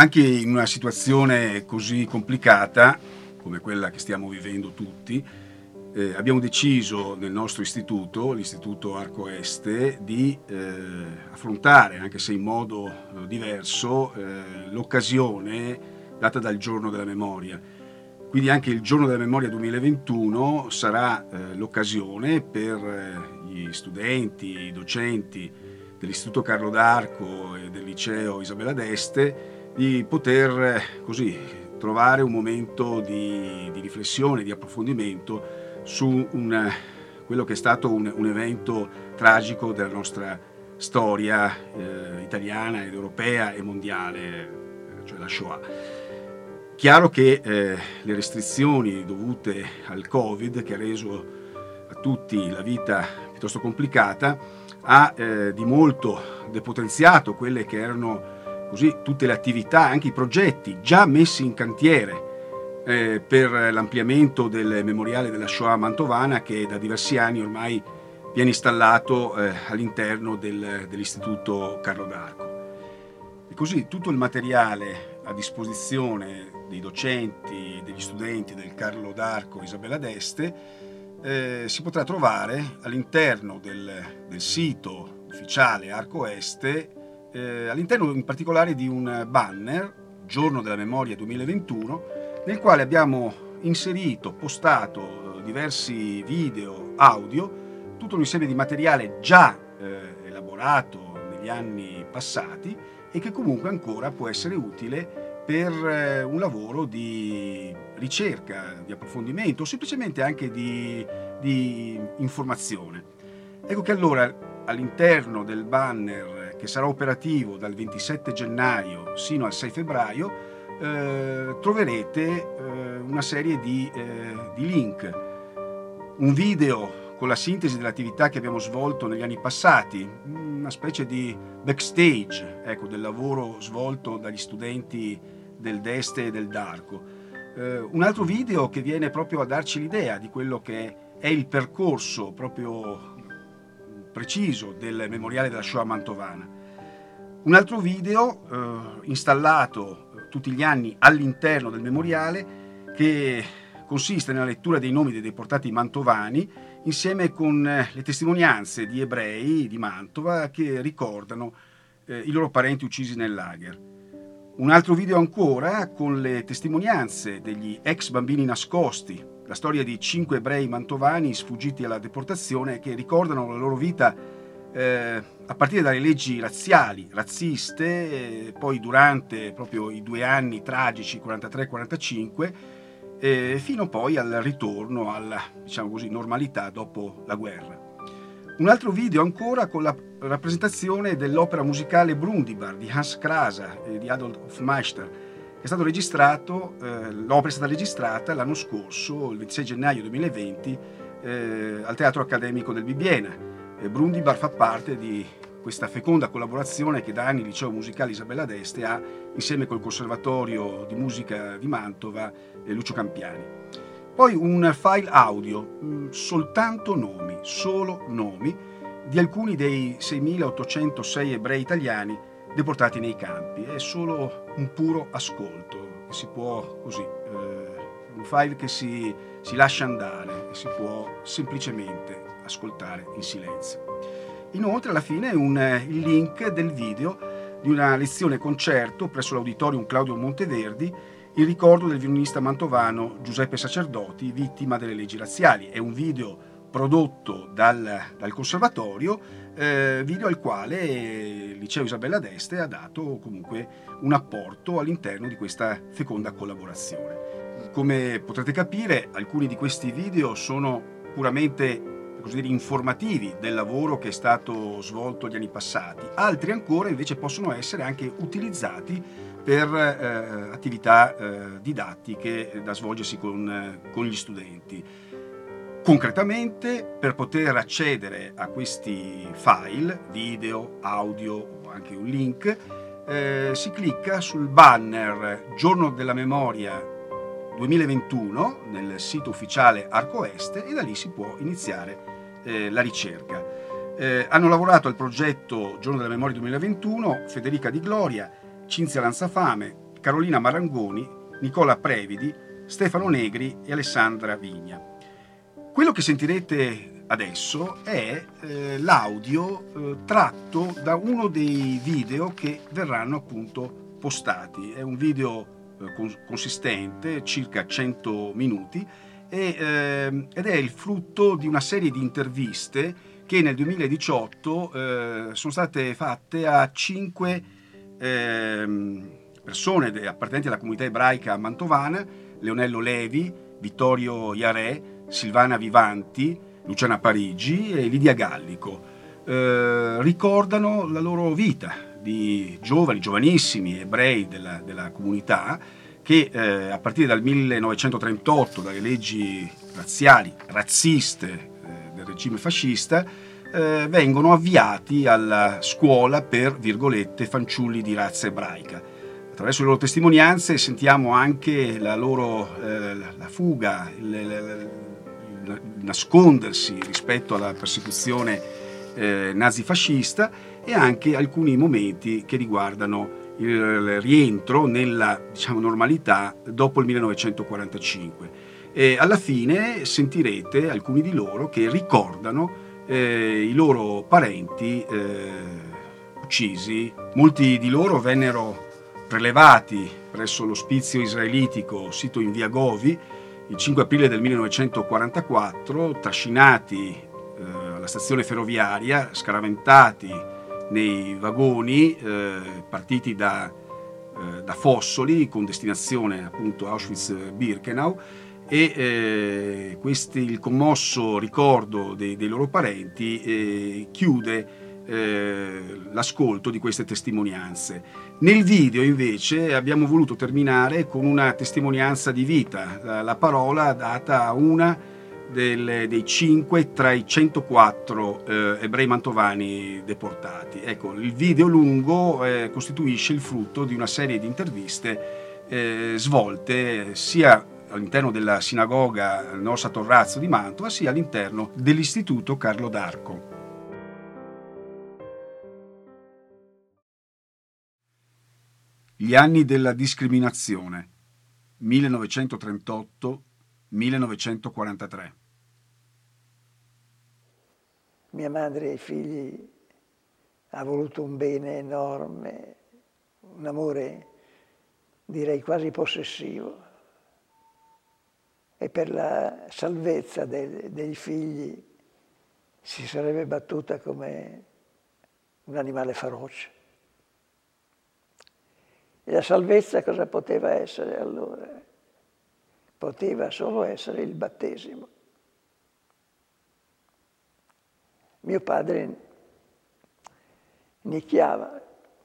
Anche in una situazione così complicata come quella che stiamo vivendo tutti, abbiamo deciso nel nostro istituto, l'Istituto Arco Este, di affrontare, anche se in modo diverso, l'occasione data dal Giorno della Memoria. Quindi anche il Giorno della Memoria 2021 sarà l'occasione per gli studenti, i docenti dell'Istituto Carlo d'Arco e del Liceo Isabella d'Este di poter così trovare un momento di riflessione, di approfondimento su quello che è stato un evento tragico della nostra storia italiana ed europea e mondiale, cioè la Shoah. Chiaro che le restrizioni dovute al Covid, che ha reso a tutti la vita piuttosto complicata, ha di molto depotenziato quelle che erano così tutte le attività, anche i progetti già messi in cantiere per l'ampliamento del memoriale della Shoah mantovana, che da diversi anni ormai viene installato all'interno dell'Istituto Carlo d'Arco. E così tutto il materiale a disposizione dei docenti, degli studenti del Carlo d'Arco Isabella d'Este si potrà trovare all'interno del sito ufficiale Arco Este, all'interno in particolare di un banner, Giorno della Memoria 2021, nel quale abbiamo inserito, postato diversi video, audio, tutto un insieme di materiale già elaborato negli anni passati e che comunque ancora può essere utile per un lavoro di ricerca, di approfondimento o semplicemente anche di informazione. Ecco che allora all'interno del banner, che sarà operativo dal 27 gennaio sino al 6 febbraio, troverete una serie di link, un video con la sintesi delle attività che abbiamo svolto negli anni passati, una specie di backstage, ecco, del lavoro svolto dagli studenti del Deste e del D'Arco. Un altro video che viene proprio a darci l'idea di quello che è il percorso proprio preciso del memoriale della Shoah mantovana. Un altro video installato tutti gli anni all'interno del memoriale, che consiste nella lettura dei nomi dei deportati mantovani insieme con le testimonianze di ebrei di Mantova che ricordano i loro parenti uccisi nel lager. Un altro video ancora con le testimonianze degli ex bambini nascosti, la storia di 5 ebrei mantovani sfuggiti alla deportazione che ricordano la loro vita a partire dalle leggi razziali, razziste, poi durante proprio i 2 anni tragici 43-45, fino poi al ritorno alla, diciamo così, normalità dopo la guerra. Un altro video ancora con la rappresentazione dell'opera musicale Brundibar di Hans Krasa e di Adolf Hofmeister, che è stato registrato, l'opera è stata registrata l'anno scorso, il 26 gennaio 2020, al Teatro Accademico del Bibbiena. Brundibar fa parte di questa feconda collaborazione che da anni il Liceo Musicale Isabella d'Este ha insieme col Conservatorio di Musica di Mantova e Lucio Campiani. Poi un file audio, soltanto nomi, solo nomi, di alcuni dei 6.806 ebrei italiani deportati nei campi. È solo un puro ascolto, che si può così, un file che si lascia andare e si può semplicemente ascoltare in silenzio. Inoltre alla fine il link del video di una lezione concerto presso l'Auditorium Claudio Monteverdi in ricordo del violinista mantovano Giuseppe Sacerdoti, vittima delle leggi razziali. È un video prodotto dal conservatorio, video al quale il Liceo Isabella d'Este ha dato comunque un apporto all'interno di questa feconda collaborazione. Come potrete capire, alcuni di questi video sono puramente così dire, informativi del lavoro che è stato svolto gli anni passati, altri ancora invece possono essere anche utilizzati per attività didattiche da svolgersi con gli studenti. Concretamente, per poter accedere a questi file, video, audio o anche un link, si clicca sul banner Giorno della Memoria 2021 nel sito ufficiale Arco Este e da lì si può iniziare la ricerca. Hanno lavorato al progetto Giorno della Memoria 2021 Federica Di Gloria, Cinzia Lanzafame, Carolina Marangoni, Nicola Previdi, Stefano Negri e Alessandra Vigna. Quello che sentirete adesso è l'audio tratto da uno dei video che verranno appunto postati. È un video consistente, circa 100 minuti, ed è il frutto di una serie di interviste che nel 2018 sono state fatte a 5 persone appartenenti alla comunità ebraica mantovana: Leonello Levi, Vittorio Iarè, Silvana Vivanti, Luciana Parigi e Lidia Gallico. Ricordano la loro vita di giovanissimi ebrei della comunità che a partire dal 1938, dalle leggi razziali, razziste del regime fascista, vengono avviati alla scuola per, virgolette, fanciulli di razza ebraica. Attraverso le loro testimonianze sentiamo anche la loro la fuga, il nascondersi rispetto alla persecuzione nazifascista, e anche alcuni momenti che riguardano il rientro nella, diciamo, normalità dopo il 1945. E alla fine sentirete alcuni di loro che ricordano i loro parenti uccisi. Molti di loro vennero prelevati presso l'ospizio israelitico sito in via Govi il 5 aprile del 1944, trascinati alla stazione ferroviaria, scaraventati nei vagoni partiti da Fossoli con destinazione appunto Auschwitz-Birkenau, e il commosso ricordo dei loro parenti chiude l'ascolto di queste testimonianze. Nel video invece abbiamo voluto terminare con una testimonianza di vita, la parola data a una dei 5 tra i 104 ebrei mantovani deportati. Ecco, il video lungo costituisce il frutto di una serie di interviste svolte sia all'interno della sinagoga Norsa Torrazzo di Mantova, sia all'interno dell'Istituto Carlo d'Arco. Gli anni della discriminazione, 1938-1943. Mia madre ai figli ha voluto un bene enorme, un amore direi quasi possessivo, e per la salvezza dei figli si sarebbe battuta come un animale feroce. E la salvezza cosa poteva essere allora? Poteva solo essere il battesimo. Mio padre nicchiava,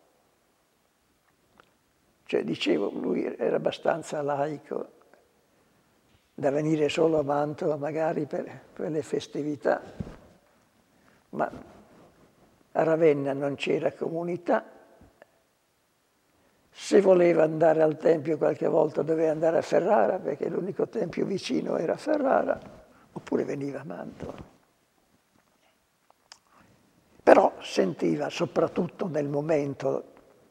cioè dicevo, lui era abbastanza laico da venire solo a Mantova magari per le festività, ma a Ravenna non c'era comunità. Se voleva andare al Tempio qualche volta doveva andare a Ferrara, perché l'unico Tempio vicino era a Ferrara, oppure veniva a Mantova. Però sentiva, soprattutto nel momento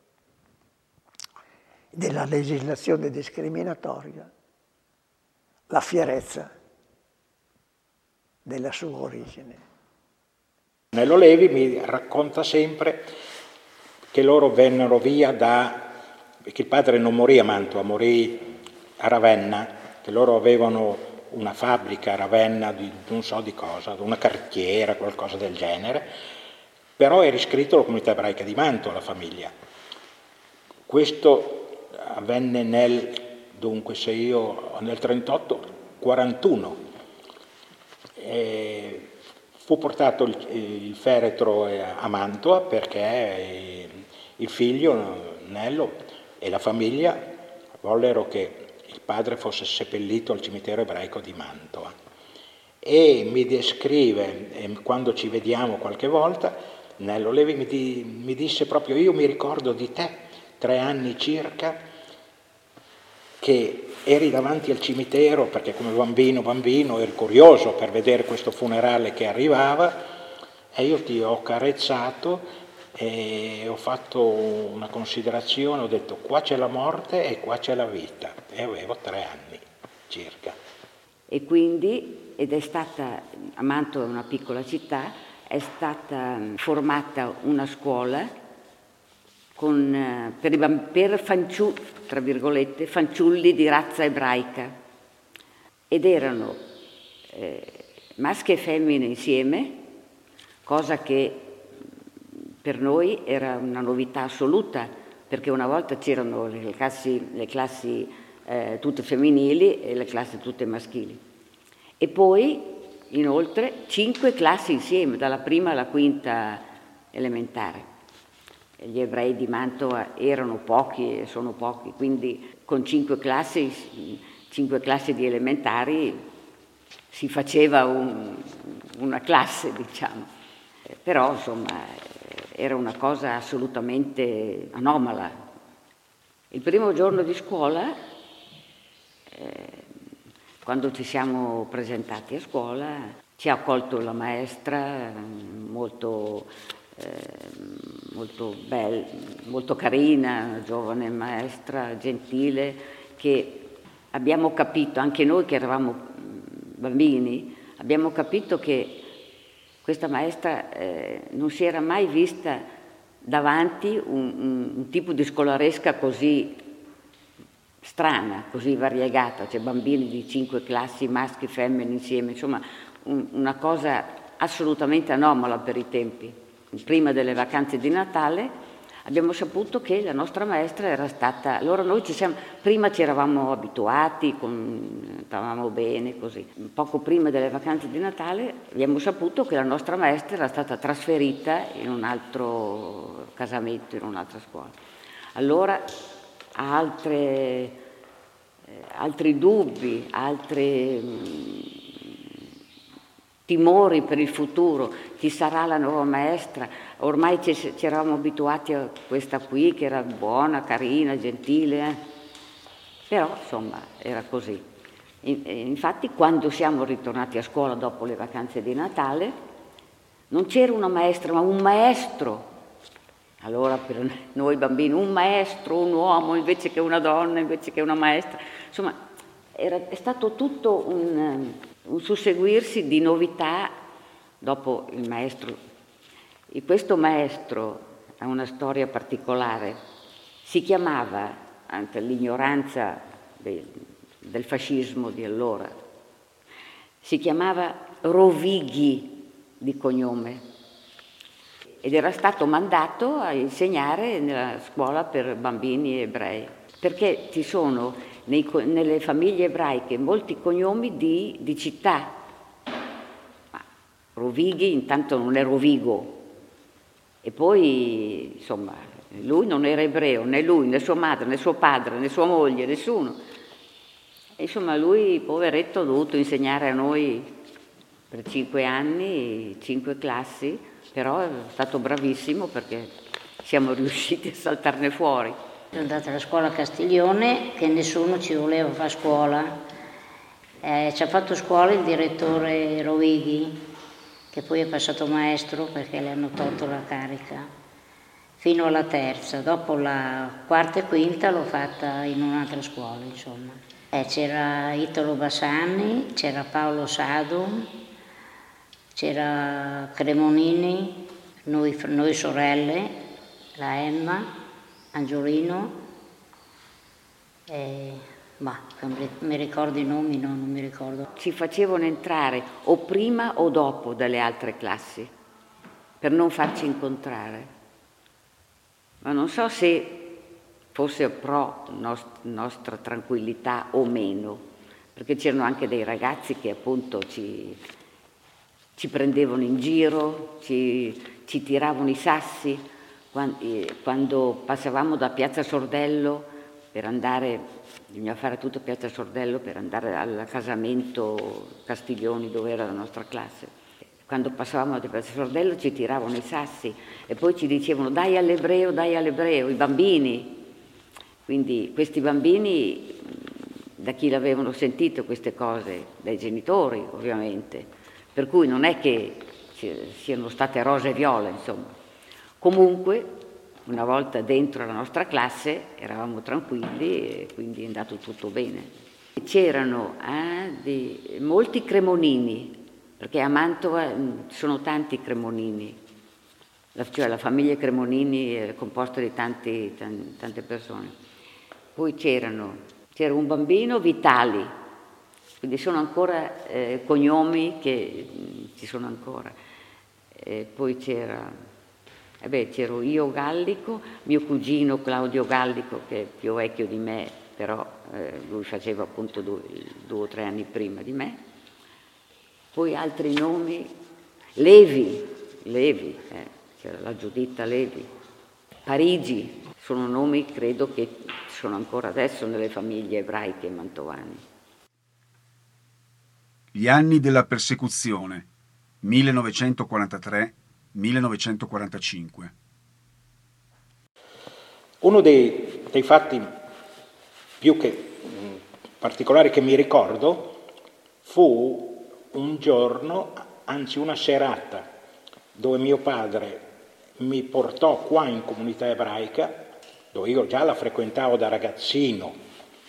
della legislazione discriminatoria, la fierezza della sua origine. Nello Levi mi racconta sempre che loro vennero via perché il padre non morì a Mantova, morì a Ravenna, che loro avevano una fabbrica a Ravenna di non so di cosa, una cartiera, qualcosa del genere, però era iscritto alla comunità ebraica di Mantova, la famiglia. Questo avvenne dunque se io nel 38-41 fu portato il feretro a Mantova perché il figlio Nello e la famiglia vollero che il padre fosse seppellito al cimitero ebraico di Mantova. E mi descrive, quando ci vediamo qualche volta, Nello Levi mi disse proprio: io mi ricordo di te, 3 anni circa, che eri davanti al cimitero perché come bambino eri curioso per vedere questo funerale che arrivava, e io ti ho carezzato e ho fatto una considerazione, ho detto qua c'è la morte e qua c'è la vita, e avevo 3 anni circa. E quindi, ed è stata, a Mantova è una piccola città, è stata formata una scuola per tra virgolette, fanciulli di razza ebraica, ed erano maschi e femmine insieme, cosa che per noi era una novità assoluta, perché una volta c'erano le classi tutte femminili e le classi tutte maschili. E poi, inoltre, 5 classi insieme, dalla prima alla quinta elementare. Gli ebrei di Mantova erano pochi e sono pochi, quindi con 5 classi di elementari si faceva una classe, diciamo. Però, insomma, era una cosa assolutamente anomala. Il primo giorno di scuola, quando ci siamo presentati a scuola, ci ha accolto la maestra, molto bella, molto carina, una giovane maestra, gentile, che abbiamo capito, anche noi che eravamo bambini, abbiamo capito che questa maestra non si era mai vista davanti un tipo di scolaresca così strana, così variegata, cioè bambini di 5 classi, maschi e femmine insieme, insomma una cosa assolutamente anomala per i tempi. Prima delle vacanze di Natale abbiamo saputo che la nostra maestra era stata, allora noi prima ci eravamo abituati, stavamo bene così. Poco prima delle vacanze di Natale abbiamo saputo che la nostra maestra era stata trasferita in un altro casamento, in un'altra scuola. Allora altri dubbi, timori per il futuro, chi sarà la nuova maestra? Ormai ci eravamo abituati a questa qui che era buona, carina, gentile, però insomma era così. Infatti quando siamo ritornati a scuola dopo le vacanze di Natale non c'era una maestra ma un maestro. Allora per noi bambini un maestro, un uomo invece che una donna, invece che una maestra, insomma è stato tutto un susseguirsi di novità dopo il maestro. E questo maestro ha una storia particolare, si chiamava, anche l'ignoranza del fascismo di allora, si chiamava Rovighi di cognome ed era stato mandato a insegnare nella scuola per bambini ebrei, perché ci sono nelle famiglie ebraiche molti cognomi di città. Ma Rovighi intanto non è Rovigo, e poi insomma lui non era ebreo, né lui, né sua madre, né suo padre, né sua moglie, nessuno. E insomma lui, poveretto, ha dovuto insegnare a noi per 5 anni, 5 classi, però è stato bravissimo perché siamo riusciti a saltarne fuori. Sono andata alla scuola a Castiglione, che nessuno ci voleva fare scuola. Ci ha fatto scuola il direttore Rovighi, che poi è passato maestro perché le hanno tolto la carica, fino alla terza. Dopo la quarta e quinta l'ho fatta in un'altra scuola, insomma. C'era Italo Bassani, c'era Paolo Sadum, c'era Cremonini, noi sorelle, la Emma, Angiolino, mi ricordo i nomi, no, non mi ricordo. Ci facevano entrare o prima o dopo dalle altre classi per non farci incontrare, ma non so se fosse pro nostra tranquillità o meno, perché c'erano anche dei ragazzi che appunto ci prendevano in giro, ci tiravano i sassi. Quando passavamo da Piazza Sordello per andare, bisognava fare tutto Piazza Sordello per andare al casamento Castiglioni dove era la nostra classe. Quando passavamo da Piazza Sordello ci tiravano i sassi e poi ci dicevano dai all'ebreo, i bambini. Quindi questi bambini, da chi l'avevano sentito queste cose? Dai genitori ovviamente, per cui non è che siano state rose e viole, insomma. Comunque, una volta dentro la nostra classe eravamo tranquilli e quindi è andato tutto bene. C'erano molti cremonini, perché a Mantova ci sono tanti cremonini, cioè la famiglia Cremonini è composta di tante persone. Poi c'era un bambino Vitali, quindi sono ancora cognomi che ci sono ancora. Poi c'ero io Gallico, mio cugino Claudio Gallico, che è più vecchio di me, però lui faceva appunto 2 o 3 anni prima di me. Poi altri nomi, Levi, c'era la Giuditta Levi, Parigi, sono nomi credo che sono ancora adesso nelle famiglie ebraiche mantovane. Gli anni della persecuzione, 1943-1945. Uno dei fatti più particolari che mi ricordo fu un giorno, anzi una serata, dove mio padre mi portò qua in comunità ebraica, dove io già la frequentavo da ragazzino.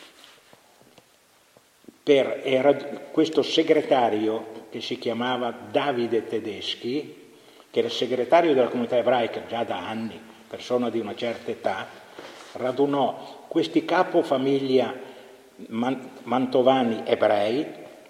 Era questo segretario che si chiamava Davide Tedeschi, che era segretario della comunità ebraica già da anni, persona di una certa età, radunò questi capofamiglia mantovani ebrei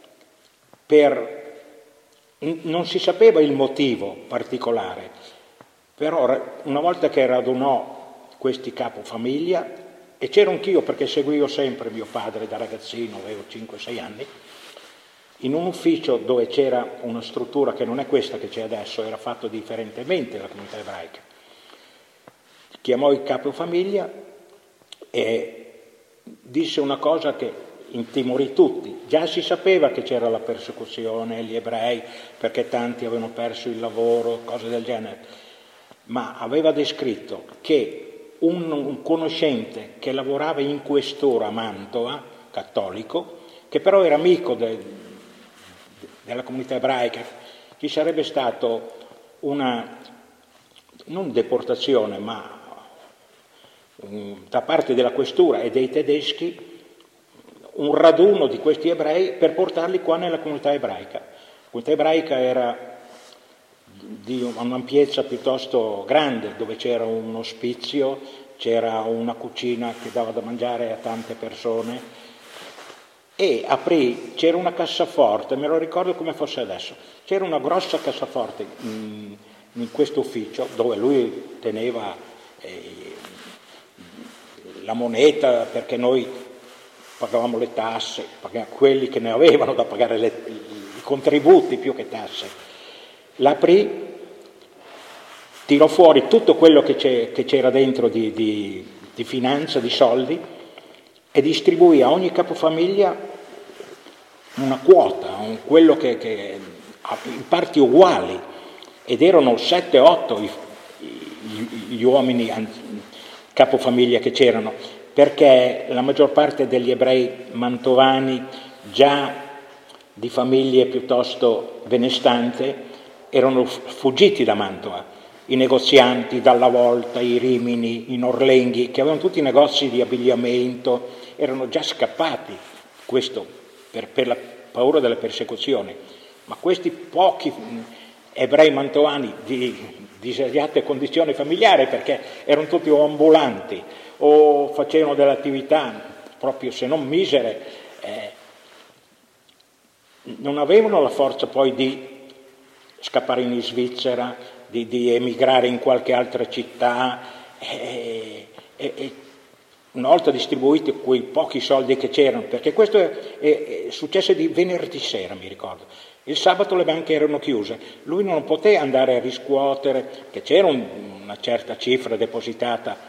non si sapeva il motivo particolare, però una volta che radunò questi capofamiglia, e c'ero anch'io perché seguivo sempre mio padre da ragazzino, avevo 5-6 anni, in un ufficio dove c'era una struttura che non è questa che c'è adesso, era fatto differentemente la comunità ebraica. Chiamò il capofamiglia e disse una cosa che intimorì tutti. Già si sapeva che c'era la persecuzione agli ebrei perché tanti avevano perso il lavoro, cose del genere, ma aveva descritto che un conoscente che lavorava in questura a Mantova, cattolico, che però era amico della comunità ebraica, ci sarebbe stato non deportazione, ma da parte della questura e dei tedeschi, un raduno di questi ebrei per portarli qua nella comunità ebraica. La comunità ebraica era di un'ampiezza piuttosto grande, dove c'era un ospizio, c'era una cucina che dava da mangiare a tante persone, e c'era una cassaforte, me lo ricordo come fosse adesso, c'era una grossa cassaforte in questo ufficio dove lui teneva la moneta, perché noi pagavamo le tasse, quelli che ne avevano da pagare i contributi più che tasse. L'aprì, tirò fuori tutto quello che c'era dentro di finanza, di soldi, e distribuì a ogni capofamiglia una quota, quello che in parti uguali, ed erano 7-8 gli uomini capofamiglia che c'erano, perché la maggior parte degli ebrei mantovani, già di famiglie piuttosto benestanti, erano fuggiti da Mantova, i negozianti dalla Volta, i Rimini, i Norlenghi, che avevano tutti i negozi di abbigliamento, erano già scappati, questo per la paura della persecuzione. Ma questi pochi ebrei mantovani di disagiate condizioni familiari, perché erano tutti o ambulanti o facevano delle attività proprio se non misere, non avevano la forza poi di scappare in Svizzera, di emigrare in qualche altra città, e una volta distribuiti quei pochi soldi che c'erano, perché questo è successo di venerdì sera, mi ricordo. Il sabato le banche erano chiuse, lui non poté andare a riscuotere, che c'era una certa cifra depositata.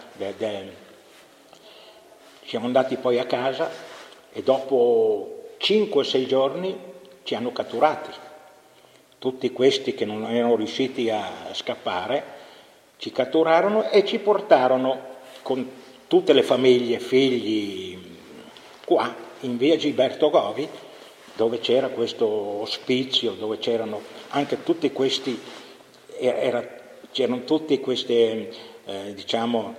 Siamo andati poi a casa e dopo 5-6 giorni ci hanno catturati. Tutti questi che non erano riusciti a scappare ci catturarono e ci portarono con tutte le famiglie, figli, qua in via Gilberto Govi, dove c'era questo ospizio, dove c'erano anche tutti questi, c'erano tutti questi, diciamo,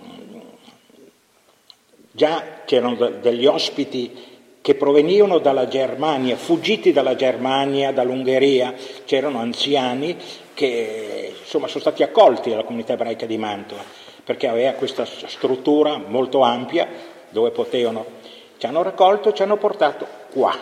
già c'erano degli ospiti che provenivano dalla Germania, fuggiti dalla Germania, dall'Ungheria, c'erano anziani che insomma sono stati accolti dalla comunità ebraica di Mantova, perché aveva questa struttura molto ampia dove potevano, ci hanno raccolto, ci hanno portato qua,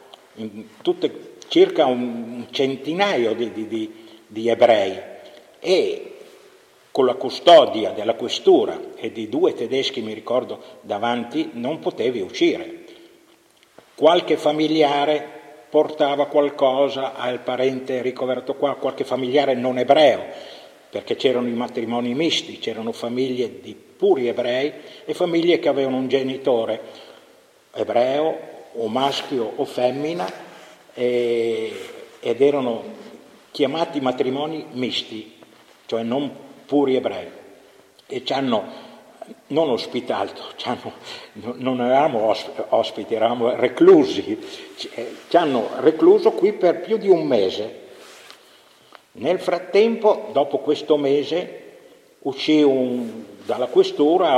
circa un centinaio di ebrei, e con la custodia della questura e di 2 tedeschi, mi ricordo, davanti, non potevi uscire. Qualche familiare portava qualcosa al parente ricoverato qua, qualche familiare non ebreo, perché c'erano i matrimoni misti, c'erano famiglie di puri ebrei e famiglie che avevano un genitore ebreo o maschio o femmina, ed erano chiamati matrimoni misti, cioè non puri ebrei, e ci hanno non ospitato, non eravamo ospiti, eravamo reclusi, ci hanno recluso qui per più di un mese. Nel frattempo, dopo questo mese, uscì dalla questura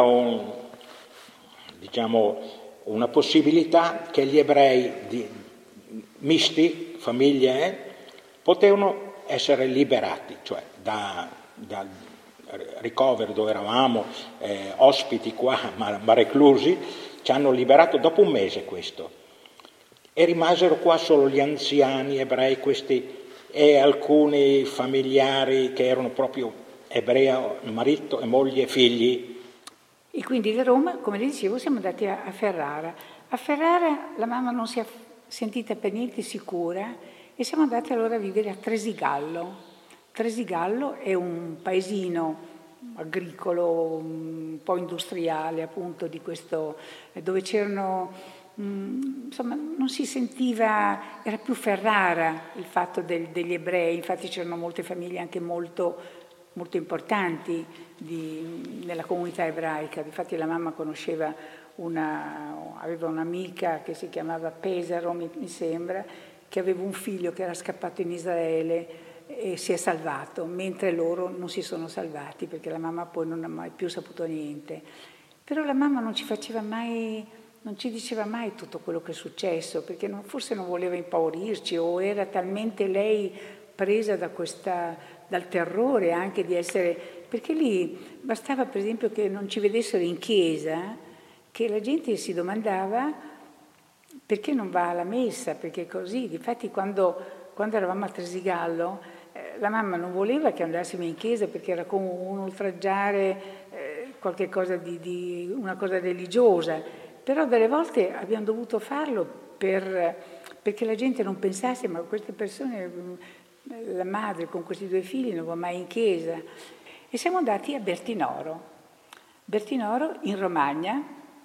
una possibilità che gli ebrei misti, famiglie, potevano essere liberati, cioè dal ricovero dove eravamo ospiti qua, ma reclusi, ci hanno liberato dopo un mese questo, e rimasero qua solo gli anziani ebrei, questi, e alcuni familiari che erano proprio ebrei, marito e moglie e figli. E quindi da Roma, come le dicevo, siamo andati a Ferrara. A Ferrara la mamma non si è sentita per niente sicura e siamo andati allora a vivere a Tresigallo. Tresigallo è un paesino agricolo, un po' industriale, appunto, di questo, dove c'erano, insomma, non si sentiva, era più Ferrara il fatto degli ebrei, infatti c'erano molte famiglie anche molto, molto importanti nella comunità ebraica. Infatti la mamma conosceva aveva un'amica che si chiamava Pesaro, mi sembra, che aveva un figlio che era scappato in Israele e si è salvato, mentre loro non si sono salvati perché la mamma poi non ha mai più saputo niente. Però la mamma non ci diceva mai tutto quello che è successo, perché forse non voleva impaurirci, o era talmente lei presa dal terrore anche di essere, perché lì bastava per esempio che non ci vedessero in chiesa, che la gente si domandava perché non va alla messa, perché così. Difatti quando eravamo a Tresigallo, la mamma non voleva che andassimo in chiesa perché era come un oltraggiare qualche cosa una cosa religiosa, però delle volte abbiamo dovuto farlo perché la gente non pensasse, ma queste persone, la madre con questi 2 figli non va mai in chiesa. E siamo andati a Bertinoro in Romagna,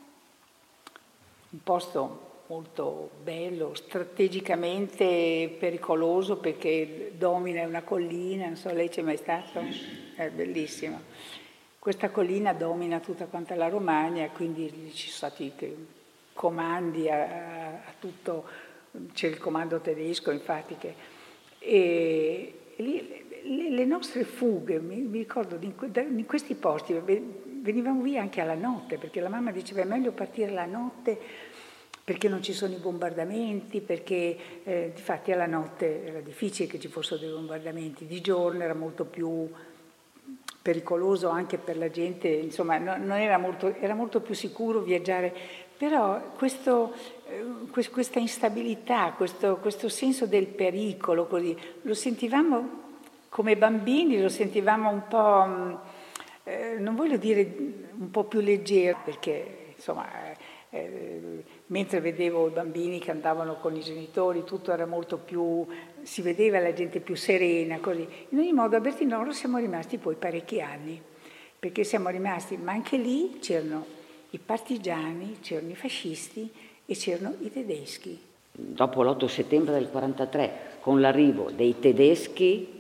un posto molto bello, strategicamente pericoloso perché domina una collina, non so, lei c'è mai stato? È bellissimo. Questa collina domina tutta quanta la Romagna, quindi ci sono stati comandi a tutto, c'è il comando tedesco infatti e lì le nostre fughe, mi ricordo in questi posti venivamo via anche alla notte, perché la mamma diceva è meglio partire la notte perché non ci sono i bombardamenti, perché difatti alla notte era difficile che ci fossero dei bombardamenti, di giorno era molto più pericoloso anche per la gente, insomma non era molto più sicuro viaggiare, però questa instabilità, questo senso del pericolo, così, lo sentivamo come bambini, lo sentivamo un po', non voglio dire un po' più leggero, perché insomma mentre vedevo i bambini che andavano con i genitori, tutto era molto più, si vedeva la gente più serena, così. In ogni modo a Bertinoro siamo rimasti poi parecchi anni, perché siamo rimasti, ma anche lì c'erano i partigiani, c'erano i fascisti e c'erano i tedeschi. Dopo l'8 settembre del 1943, con l'arrivo dei tedeschi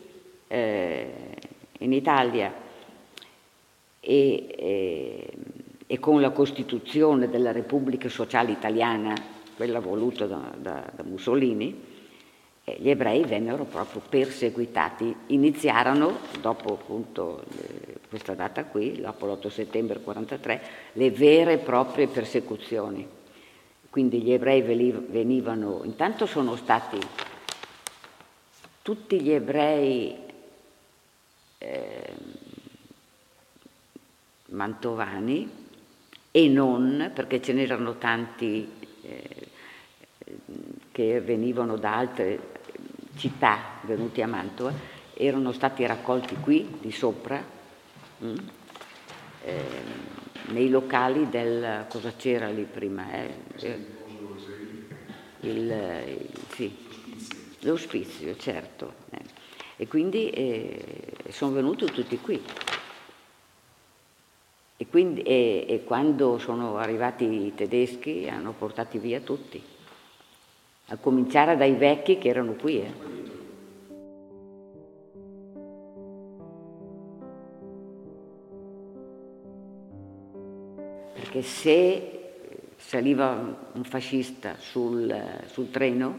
in Italia e con la costituzione della Repubblica Sociale Italiana, quella voluta da Mussolini, gli ebrei vennero proprio perseguitati. Iniziarono, dopo appunto questa data qui, dopo l'8 settembre 43, le vere e proprie persecuzioni. Quindi gli ebrei venivano, intanto sono stati tutti gli ebrei mantovani e non, perché ce n'erano tanti che venivano da altre città venuti a Mantova, erano stati raccolti qui di sopra, nei locali del, cosa c'era lì prima? Sì, l'ospizio, certo. E quindi sono venuti tutti qui. E, quindi, e quando sono arrivati i tedeschi hanno portati via tutti, a cominciare dai vecchi che erano qui. Perché se saliva un fascista sul treno,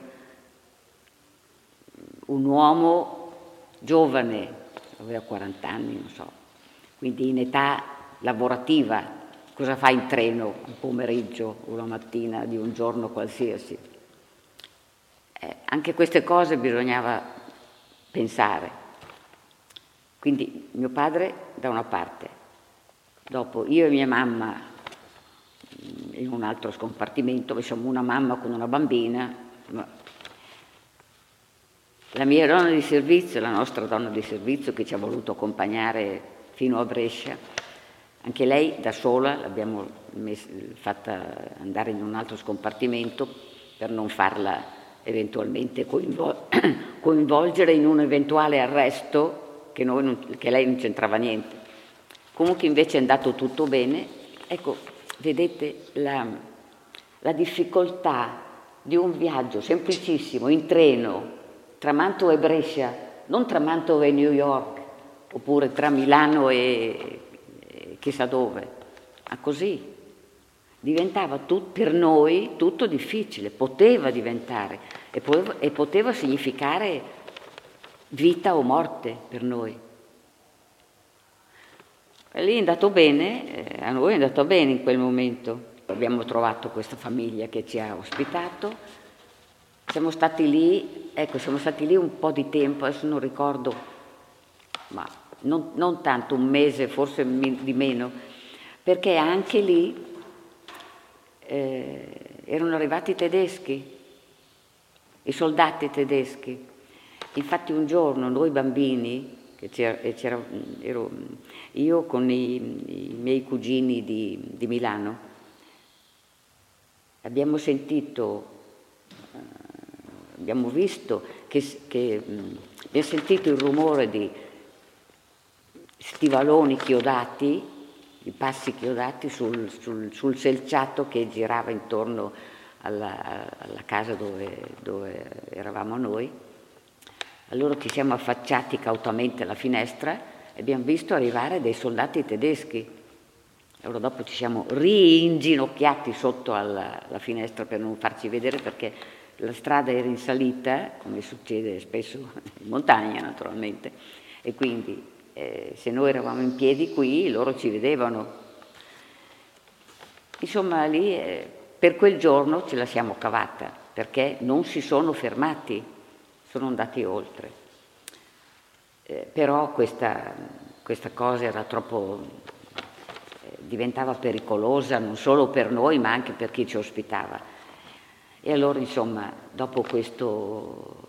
un uomo giovane, aveva 40 anni, non so, quindi in età lavorativa, cosa fa in treno un pomeriggio o una mattina di un giorno qualsiasi? Anche queste cose bisognava pensare. Quindi mio padre da una parte, dopo io e mia mamma in un altro scompartimento, siamo una mamma con una bambina, la mia donna di servizio, la nostra donna di servizio che ci ha voluto accompagnare fino a Brescia, anche lei da sola l'abbiamo fatta andare in un altro scompartimento per non farla eventualmente coinvolgere in un eventuale arresto che lei non c'entrava niente. Comunque invece è andato tutto bene. Ecco, vedete la difficoltà di un viaggio semplicissimo in treno tra Mantova e Brescia, non tra Mantova e New York, oppure tra Milano e chissà dove, ma così. Diventava per noi tutto difficile, poteva diventare e poteva significare vita o morte per noi. E lì è andato bene, a noi è andato bene in quel momento. Abbiamo trovato questa famiglia che ci ha ospitato, siamo stati lì un po' di tempo, adesso non ricordo, ma non tanto, un mese, forse di meno, perché anche lì erano arrivati i tedeschi, i soldati tedeschi. Infatti un giorno noi bambini, ero io con i miei cugini di Milano, abbiamo visto abbiamo sentito il rumore di stivaloni chiodati, di passi chiodati sul selciato che girava intorno alla casa dove eravamo noi. Allora ci siamo affacciati cautamente alla finestra e abbiamo visto arrivare dei soldati tedeschi. Allora dopo ci siamo ringinocchiati sotto alla finestra per non farci vedere, perché la strada era in salita, come succede spesso in montagna naturalmente, e quindi se noi eravamo in piedi qui, loro ci vedevano. Insomma, lì per quel giorno ce la siamo cavata, perché non si sono fermati, sono andati oltre. Però questa cosa era troppo, diventava pericolosa non solo per noi, ma anche per chi ci ospitava. E allora, insomma, dopo questo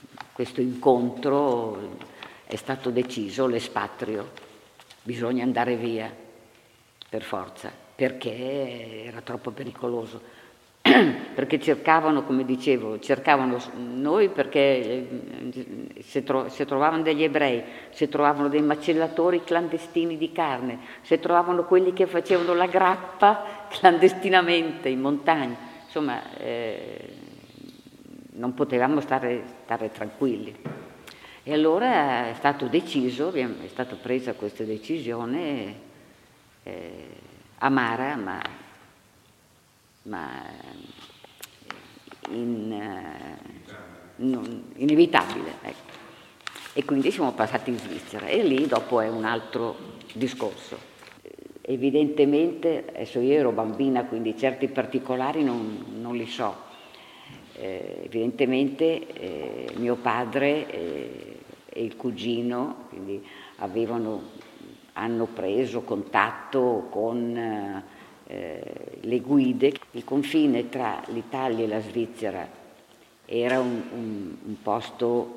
incontro è stato deciso l'espatrio, bisogna andare via per forza, perché era troppo pericoloso. Perché cercavano, come dicevo, cercavano noi perché se trovavano degli ebrei, se trovavano dei macellatori clandestini di carne, se trovavano quelli che facevano la grappa clandestinamente in montagna, insomma non potevamo stare tranquilli. E allora è stato deciso, è stata presa questa decisione amara, ma inevitabile, ecco. E quindi siamo passati in Svizzera e lì dopo è un altro discorso. Evidentemente, adesso io ero bambina, quindi certi particolari non li so. Evidentemente mio padre e il cugino quindi hanno preso contatto con le guide. Il confine tra l'Italia e la Svizzera era un posto,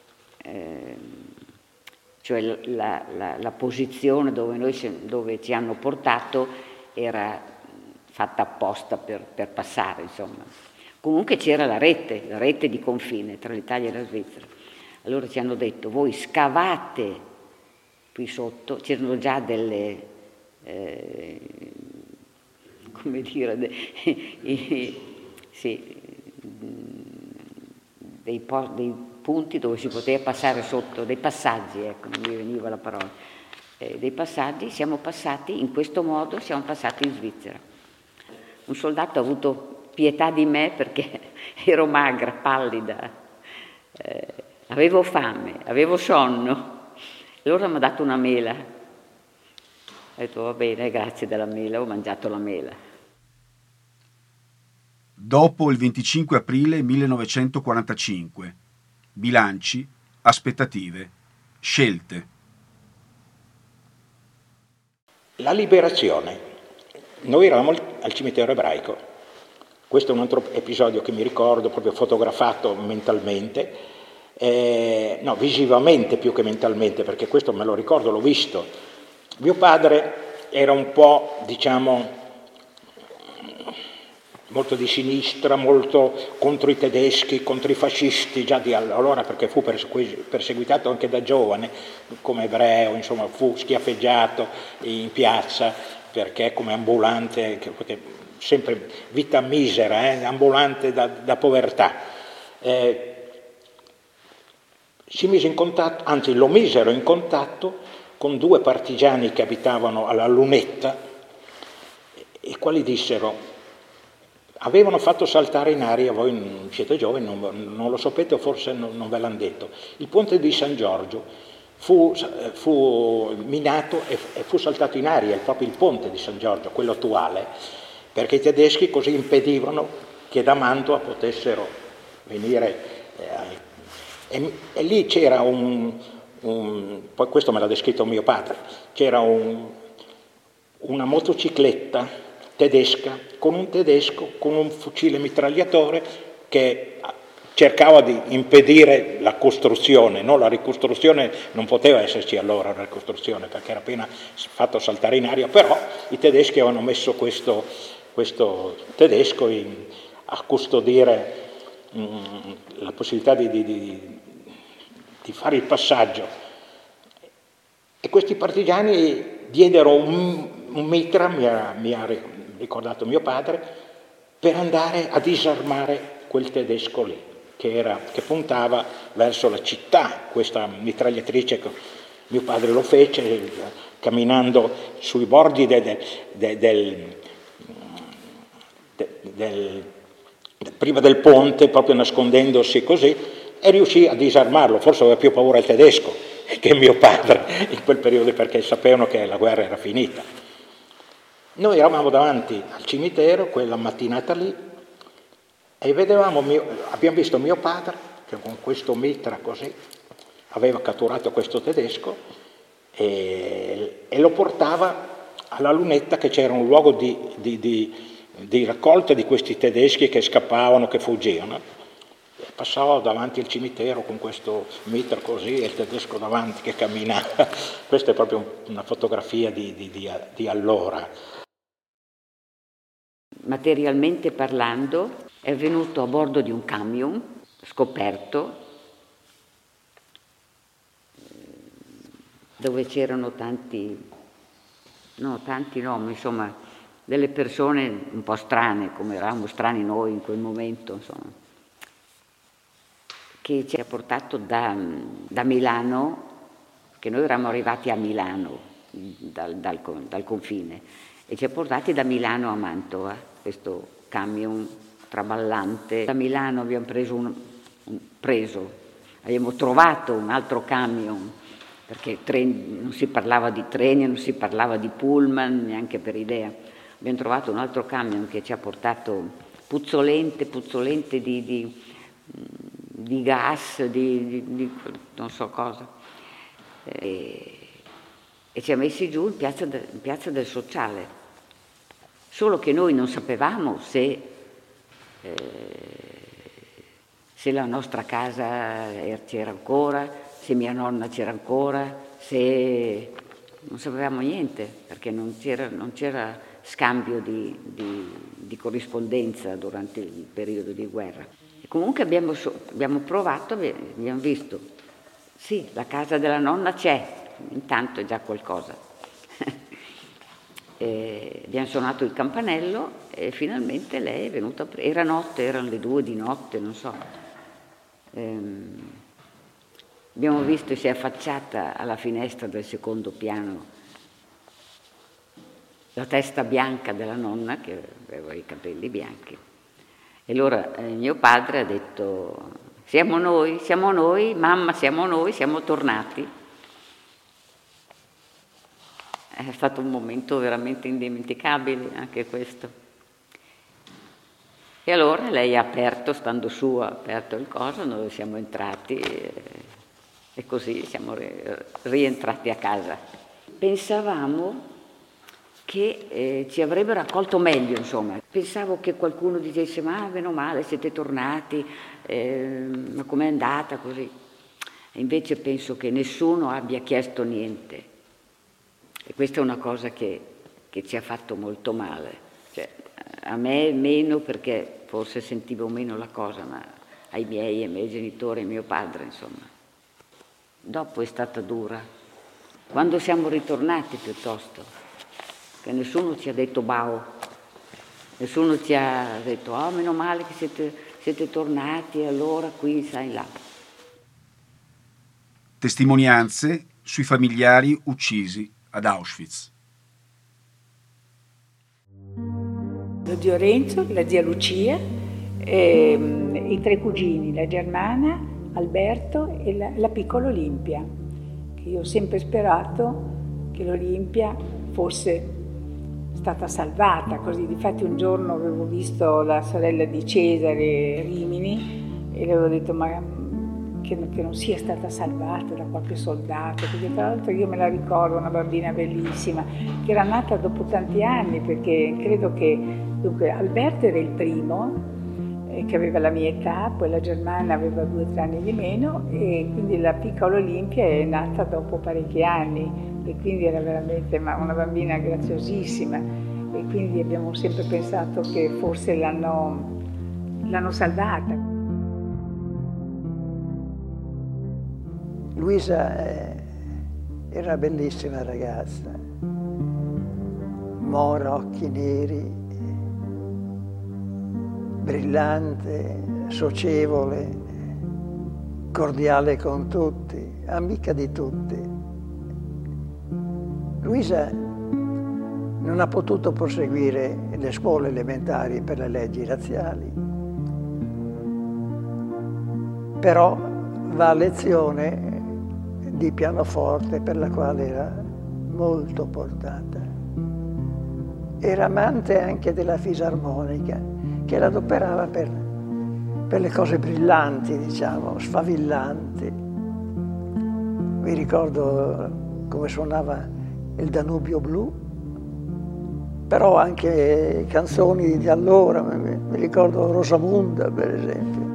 cioè la posizione dove ci hanno portato era fatta apposta per passare, insomma. Comunque c'era la rete di confine tra l'Italia e la Svizzera. Allora ci hanno detto: voi scavate qui sotto, c'erano già delle, come dire, dei punti dove si poteva passare sotto, dei passaggi, ecco, non mi veniva la parola, dei passaggi. Siamo passati in questo modo, siamo passati in Svizzera. Un soldato ha avuto pietà di me perché ero magra, pallida, avevo fame, avevo sonno. Allora mi ha dato una mela. Ho detto: va bene, grazie della mela, ho mangiato la mela. Dopo il 25 aprile 1945. Bilanci, aspettative, scelte. La liberazione. Noi eravamo al cimitero ebraico. Questo è un altro episodio che mi ricordo, proprio fotografato mentalmente, no, visivamente più che mentalmente, perché questo me lo ricordo, l'ho visto. Mio padre era un po', diciamo, molto di sinistra, molto contro i tedeschi, contro i fascisti già di allora, perché fu perseguitato anche da giovane come ebreo, insomma fu schiaffeggiato in piazza perché come ambulante, perché sempre vita misera, ambulante da povertà. Si mise in contatto, anzi lo misero in contatto con due partigiani che abitavano alla Lunetta, i quali dissero: avevano fatto saltare in aria, voi siete giovani, non lo sapete o forse non ve l'hanno detto, il ponte di San Giorgio fu minato e fu saltato in aria, proprio il ponte di San Giorgio, quello attuale, perché i tedeschi così impedivano che da Mantova potessero venire. E lì c'era poi questo me l'ha descritto mio padre, c'era una motocicletta tedesca con un tedesco con un fucile mitragliatore che cercava di impedire la costruzione, no? La ricostruzione non poteva esserci allora, la ricostruzione, perché era appena fatto saltare in aria, però i tedeschi avevano messo questo tedesco a custodire la possibilità di fare il passaggio. E questi partigiani diedero un mitra, mi ha ricordato mio padre, per andare a disarmare quel tedesco lì, che puntava verso la città, questa mitragliatrice. Mio padre lo fece camminando sui bordi prima del ponte, proprio nascondendosi così, e riuscì a disarmarlo. Forse aveva più paura il tedesco che mio padre in quel periodo, perché sapevano che la guerra era finita. Noi eravamo davanti al cimitero quella mattinata lì e abbiamo visto mio padre che con questo mitra così aveva catturato questo tedesco e lo portava alla Lunetta, che c'era un luogo di raccolta di questi tedeschi che scappavano, che fuggivano. Passavo davanti al cimitero con questo mitra così e il tedesco davanti che camminava. Questa è proprio una fotografia di allora. Materialmente parlando, è venuto a bordo di un camion scoperto dove c'erano tanti nomi, insomma, delle persone un po' strane, come eravamo strani noi in quel momento, insomma, che ci ha portato da Milano, che noi eravamo arrivati a Milano dal confine, e ci ha portati da Milano a Mantova, questo camion traballante. Da Milano abbiamo preso abbiamo trovato un altro camion, perché non si parlava di treni, non si parlava di pullman, neanche per idea. Abbiamo trovato un altro camion che ci ha portato puzzolente di gas, di non so cosa, e ci ha messi giù in piazza del Sociale. Solo che noi non sapevamo se la nostra casa c'era ancora, se mia nonna c'era ancora, non sapevamo niente, perché non c'era scambio di corrispondenza durante il periodo di guerra. E comunque abbiamo provato, abbiamo visto, sì, la casa della nonna c'è, intanto è già qualcosa. Abbiamo suonato il campanello e finalmente lei è venuta, era notte, erano le 2 di notte, non so. Abbiamo visto, si è affacciata alla finestra del secondo piano la testa bianca della nonna, che aveva i capelli bianchi. E allora mio padre ha detto: siamo noi, mamma, siamo noi, siamo tornati. È stato un momento veramente indimenticabile anche questo. E allora lei ha aperto, stando su, ha aperto il coso, noi siamo entrati e così siamo rientrati a casa. Pensavamo che ci avrebbero accolto meglio, insomma. Pensavo che qualcuno dicesse: ma meno male, siete tornati, ma com'è andata così? E invece penso che nessuno abbia chiesto niente. E questa è una cosa che ci ha fatto molto male. Cioè, a me meno, perché forse sentivo meno la cosa, ma ai miei genitori, a mio padre, insomma. Dopo è stata dura. Quando siamo ritornati, piuttosto, che nessuno ci ha detto bao, nessuno ci ha detto: oh, meno male che siete tornati, allora qui, sai, là. Testimonianze sui familiari uccisi ad Auschwitz. Lo zio Renzo, la zia Lucia, i 3 cugini, la Germana, Alberto e la piccola Olimpia, che io ho sempre sperato che l'Olimpia fosse stata salvata così. Difatti un giorno avevo visto la sorella di Cesare Rimini e le avevo detto: ma che non sia stata salvata da qualche soldato, perché tra l'altro io me la ricordo, una bambina bellissima, che era nata dopo tanti anni, perché credo che, dunque, Alberto era il primo, che aveva la mia età, poi la Germana aveva 2 o 3 anni di meno, e quindi la piccola Olimpia è nata dopo parecchi anni, e quindi era veramente una bambina graziosissima, e quindi abbiamo sempre pensato che forse l'hanno salvata. Luisa era una bellissima ragazza, mora, occhi neri, brillante, socievole, cordiale con tutti, amica di tutti. Luisa non ha potuto proseguire le scuole elementari per le leggi razziali, però va a lezione di pianoforte, per la quale era molto portata. Era amante anche della fisarmonica, che la adoperava per le cose brillanti, diciamo, sfavillanti. Mi ricordo come suonava il Danubio Blu, però anche canzoni di allora, mi ricordo Rosamunda, per esempio.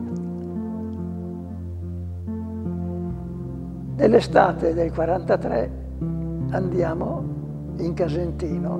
Nell'estate del 43 andiamo in Casentino,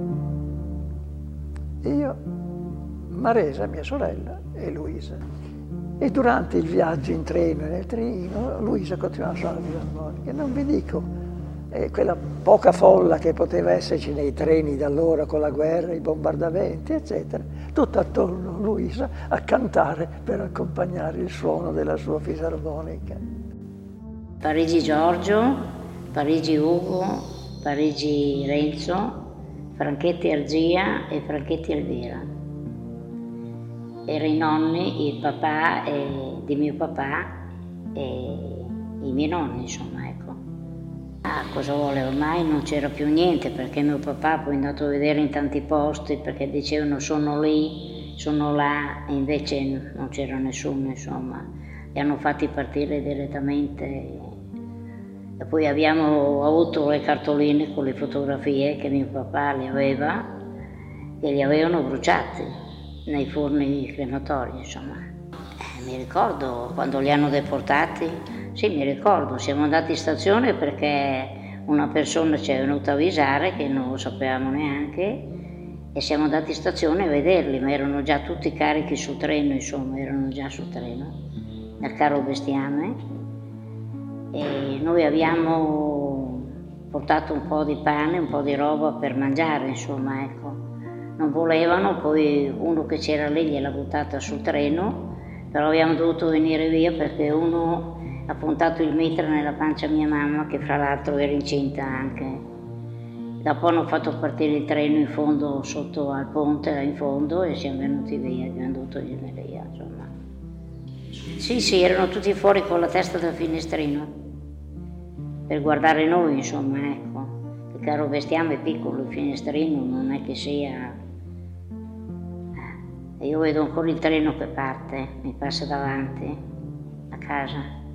io, Maresa, mia sorella, e Luisa. E durante il viaggio in treno e nel trenino, Luisa continuava a suonare la fisarmonica. Non vi dico quella poca folla che poteva esserci nei treni d'allora con la guerra, i bombardamenti, eccetera, tutto attorno a Luisa a cantare per accompagnare il suono della sua fisarmonica. Parigi Giorgio, Parigi Ugo, Parigi Renzo, Franchetti Argia e Franchetti Elvira. Erano i nonni, il papà e di mio papà e i miei nonni, insomma, ecco. Cosa vuole? Ormai non c'era più niente, perché mio papà poi è andato a vedere in tanti posti perché dicevano sono lì, sono là, e invece non c'era nessuno, insomma. Li hanno fatti partire direttamente e poi abbiamo avuto le cartoline con le fotografie che mio papà le aveva e li avevano bruciati nei forni crematori, insomma. Mi ricordo quando li hanno deportati. Sì, mi ricordo, siamo andati in stazione perché una persona ci è venuta a avvisare che non lo sapevamo neanche e siamo andati in stazione a vederli, ma erano già tutti carichi sul treno, insomma, erano già sul treno, nel carro bestiame, e noi abbiamo portato un po' di pane, un po' di roba per mangiare, insomma, ecco. Non volevano, poi uno che c'era lì gliel'ha buttata sul treno, però abbiamo dovuto venire via perché uno ha puntato il mitra nella pancia a mia mamma, che fra l'altro era incinta anche. Dopo hanno fatto partire il treno in fondo, sotto al ponte, là in fondo, e siamo venuti via, abbiamo dovuto venire via, insomma. Sì, erano tutti fuori con la testa dal finestrino, per guardare noi, insomma, ecco. Il carro bestiame è piccolo, il finestrino non è che sia... E io vedo ancora il treno che parte, mi passa davanti, a casa.